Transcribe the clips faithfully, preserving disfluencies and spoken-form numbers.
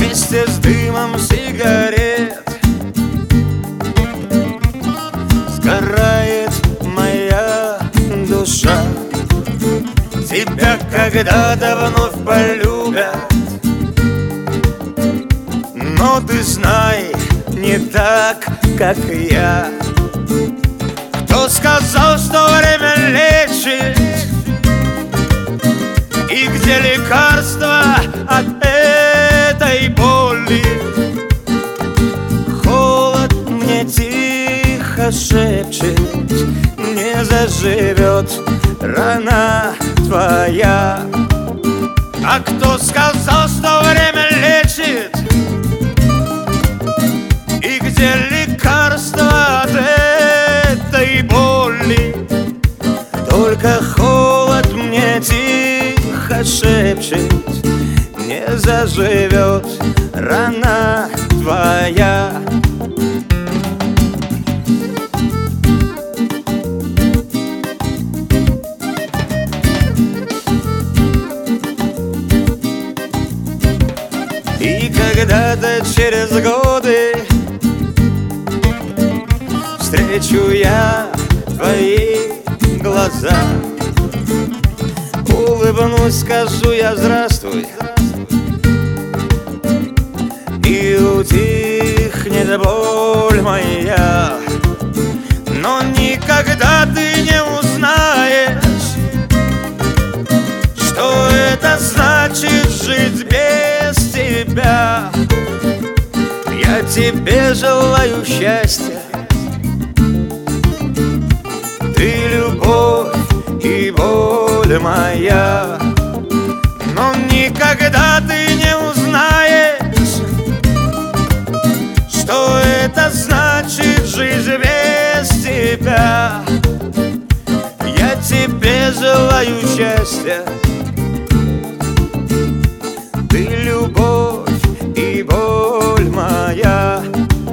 вместе с дымом сигарет сгорает моя душа. Тебя когда-то вновь полюбят, но ты знай, не так, как я. Кто сказал, что время лечит? И где лекарство от этой боли? Холод мне тихо шепчет: не заживет рана твоя. А кто сказал, что время лечит? И где лекарство от этой боли? Только холод мне тихо шепчет: не заживет рана твоя. И когда-то через годы встречу я твои глаза, улыбнусь, скажу я здравствуй, и утихнет боль моя. Но никогда ты не узнаешь, что это значит жить без тебя. Я тебе желаю счастья, ты любовь и боль моя. Но никогда ты не узнаешь, что это значит жить без тебя. Я тебе желаю счастья, ты любовь и боль моя.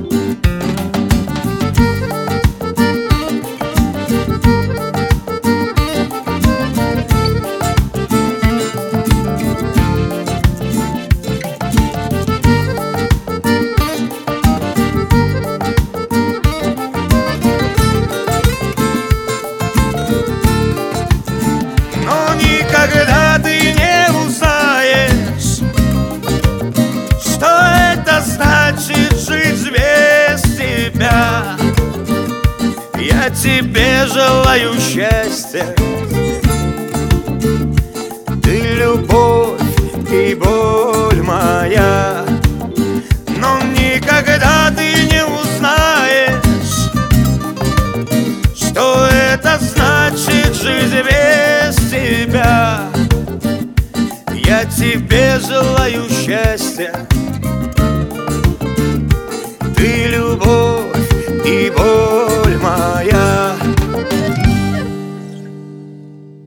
Никогда ты не узнаешь, что это значит жить без тебя. Я тебе желаю счастья, ты любовь и боль моя. Но никогда ты не узнаешь, что это значит жить без тебя. Я тебе желаю счастья,